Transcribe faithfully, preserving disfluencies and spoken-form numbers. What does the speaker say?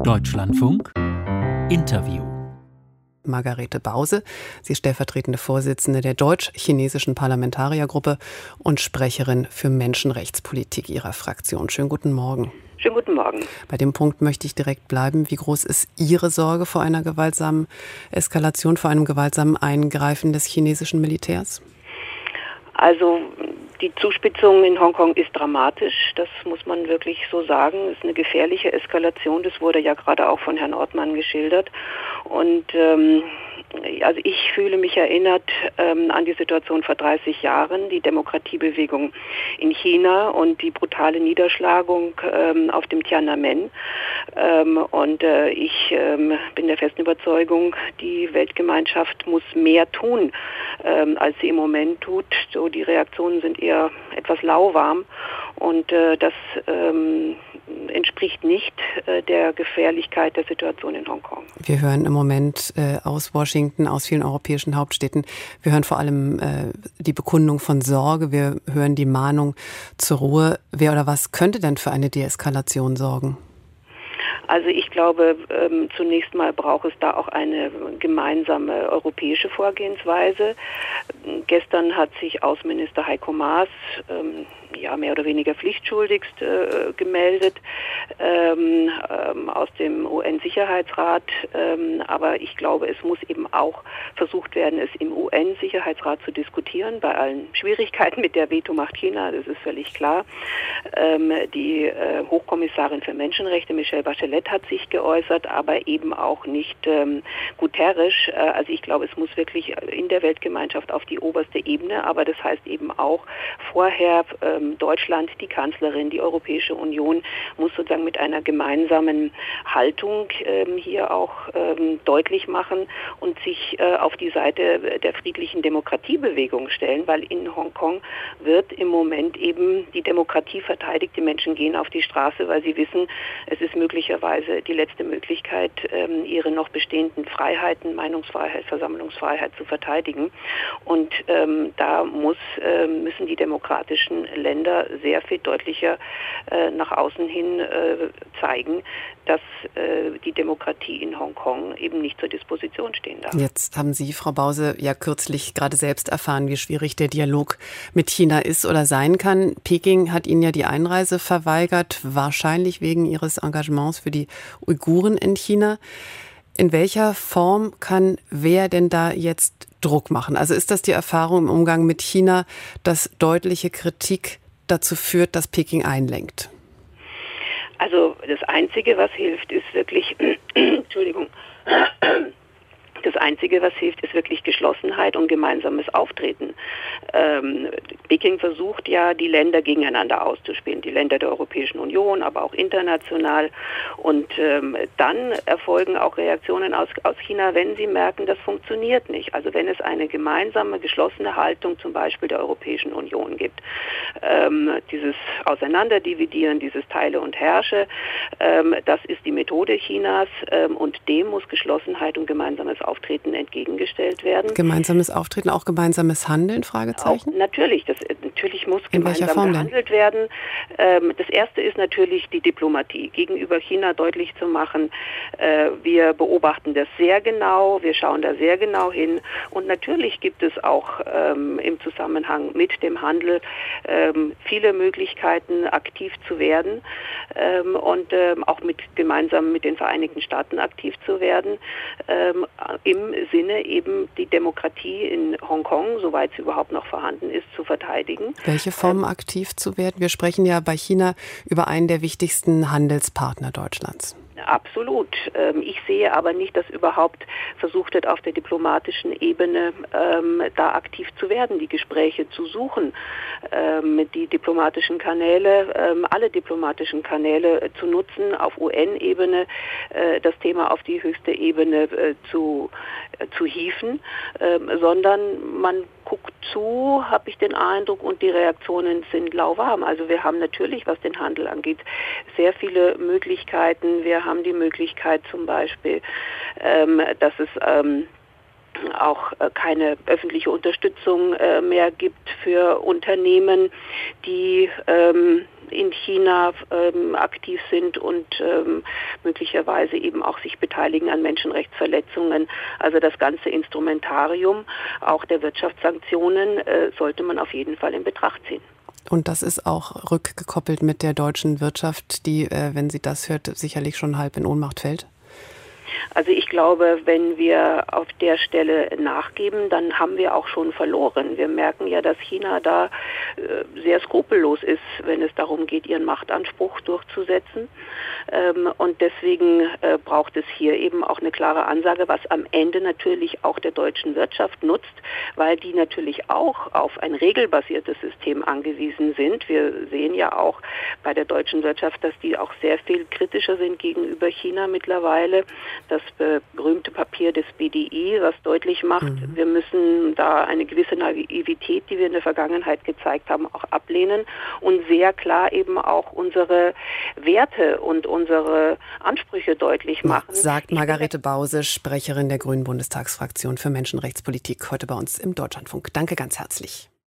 Deutschlandfunk Interview. Margarete Bause, sie ist stellvertretende Vorsitzende der deutsch-chinesischen Parlamentariergruppe und Sprecherin für Menschenrechtspolitik ihrer Fraktion. Schönen guten Morgen. Schönen guten Morgen. Bei dem Punkt möchte ich direkt bleiben. Wie groß ist Ihre Sorge vor einer gewaltsamen Eskalation, vor einem gewaltsamen Eingreifen des chinesischen Militärs? Also die Zuspitzung in Hongkong ist dramatisch, das muss man wirklich so sagen. Es ist eine gefährliche Eskalation, das wurde ja gerade auch von Herrn Ortmann geschildert. Und ähm, also ich fühle mich erinnert ähm, an die Situation vor dreißig Jahren, die Demokratiebewegung in China und die brutale Niederschlagung ähm, auf dem Tiananmen. Ähm, und äh, ich ähm, bin der festen Überzeugung, die Weltgemeinschaft muss mehr tun, ähm, als sie im Moment tut. So, die Reaktionen sind eher etwas lauwarm und äh, das ähm, entspricht nicht äh, der Gefährlichkeit der Situation in Hongkong. Wir hören im Moment äh, aus Washington, aus vielen europäischen Hauptstädten, wir hören vor allem äh, die Bekundung von Sorge, wir hören die Mahnung zur Ruhe. Wer oder was könnte denn für eine Deeskalation sorgen? Also ich glaube, ähm, zunächst mal braucht es da auch eine gemeinsame europäische Vorgehensweise. Gestern hat sich Außenminister Heiko Maas ähm, ja mehr oder weniger pflichtschuldigst äh, gemeldet ähm, ähm, aus dem U N-Sicherheitsrat. Ähm, aber ich glaube, es muss eben auch versucht werden, es im U N-Sicherheitsrat zu diskutieren, bei allen Schwierigkeiten mit der Vetomacht China, das ist völlig klar. Ähm, die äh, Hochkommissarin für Menschenrechte, Michelle Bachelet, hat sich geäußert, aber eben auch nicht ähm, Guterres. Äh, also ich glaube, es muss wirklich in der Weltgemeinschaft auf die oberste Ebene, aber das heißt eben auch vorher ähm, Deutschland, die Kanzlerin, die Europäische Union muss sozusagen mit einer gemeinsamen Haltung ähm, hier auch ähm, deutlich machen und sich äh, auf die Seite der friedlichen Demokratiebewegung stellen, weil in Hongkong wird im Moment eben die Demokratie verteidigt. Die Menschen gehen auf die Straße, weil sie wissen, es ist möglicherweise die letzte Möglichkeit, ähm, ihre noch bestehenden Freiheiten, Meinungsfreiheit, Versammlungsfreiheit zu verteidigen. Und ähm, da muss, äh, müssen die demokratischen Länder sehr viel deutlicher äh, nach außen hin äh, zeigen, dass äh, die Demokratie in Hongkong eben nicht zur Disposition stehen darf. Jetzt haben Sie, Frau Bause, ja kürzlich gerade selbst erfahren, wie schwierig der Dialog mit China ist oder sein kann. Peking hat Ihnen ja die Einreise verweigert, wahrscheinlich wegen Ihres Engagements für die Uiguren in China. In welcher Form kann wer denn da jetzt Druck machen? Also ist das die Erfahrung im Umgang mit China, dass deutliche Kritik dazu führt, dass Peking einlenkt? Also das Einzige, was hilft, ist wirklich, Entschuldigung, das Einzige, was hilft, ist wirklich Geschlossenheit und gemeinsames Auftreten. Ähm, Peking versucht ja, die Länder gegeneinander auszuspielen, die Länder der Europäischen Union, aber auch international. Und ähm, dann erfolgen auch Reaktionen aus, aus China, wenn sie merken, das funktioniert nicht. Also wenn es eine gemeinsame, geschlossene Haltung zum Beispiel der Europäischen Union gibt. Ähm, dieses Auseinanderdividieren, dieses Teile und Herrsche, ähm, das ist die Methode Chinas ähm, und dem muss Geschlossenheit und gemeinsames Auftreten entgegengestellt werden. Gemeinsames Auftreten, auch gemeinsames Handeln, Fragezeichen? Auch, natürlich, das, natürlich muss In welcher gemeinsam Form gehandelt denn? werden. Ähm, das erste ist natürlich die Diplomatie, gegenüber China deutlich zu machen, äh, wir beobachten das sehr genau, wir schauen da sehr genau hin und natürlich gibt es auch ähm, im Zusammenhang mit dem Handel ähm, viele Möglichkeiten, aktiv zu werden ähm, und ähm, auch mit, gemeinsam mit den Vereinigten Staaten aktiv zu werden, ähm, im Sinne eben die Demokratie in Hongkong, soweit sie überhaupt noch vorhanden ist, zu verteidigen. Welche Formen aktiv zu werden? Wir sprechen ja bei China über einen der wichtigsten Handelspartner Deutschlands. Absolut. Ich sehe aber nicht, dass überhaupt versucht wird, auf der diplomatischen Ebene ähm, da aktiv zu werden, die Gespräche zu suchen, ähm, die diplomatischen Kanäle, ähm, alle diplomatischen Kanäle zu nutzen, auf U N-Ebene äh, das Thema auf die höchste Ebene äh, zu, äh, zu hieven, äh, sondern man guckt zu, habe ich den Eindruck, und die Reaktionen sind lauwarm. Also wir haben natürlich, was den Handel angeht, sehr viele Möglichkeiten. Wir haben die Möglichkeit zum Beispiel, ähm, dass es ähm, auch äh, keine öffentliche Unterstützung äh, mehr gibt für Unternehmen, die ähm, in China ähm, aktiv sind und ähm, möglicherweise eben auch sich beteiligen an Menschenrechtsverletzungen. Also das ganze Instrumentarium auch der Wirtschaftssanktionen äh, sollte man auf jeden Fall in Betracht ziehen. Und das ist auch rückgekoppelt mit der deutschen Wirtschaft, die, äh, wenn sie das hört, sicherlich schon halb in Ohnmacht fällt? Also ich glaube, wenn wir auf der Stelle nachgeben, dann haben wir auch schon verloren. Wir merken ja, dass China da äh, sehr skrupellos ist, wenn es darum geht, ihren Machtanspruch durchzusetzen. Ähm, und deswegen äh, braucht es hier eben auch eine klare Ansage, was am Ende natürlich auch der deutschen Wirtschaft nutzt, weil die natürlich auch auf ein regelbasiertes System angewiesen sind. Wir sehen ja auch bei der deutschen Wirtschaft, dass die auch sehr viel kritischer sind gegenüber China mittlerweile. Das berühmte Papier des B D I, was deutlich macht, mhm. wir müssen da eine gewisse Naivität, die wir in der Vergangenheit gezeigt haben, auch ablehnen und sehr klar eben auch unsere Werte und unsere Ansprüche deutlich machen. Sagt Margarete Bause, Sprecherin der Grünen Bundestagsfraktion für Menschenrechtspolitik, heute bei uns im Deutschlandfunk. Danke ganz herzlich.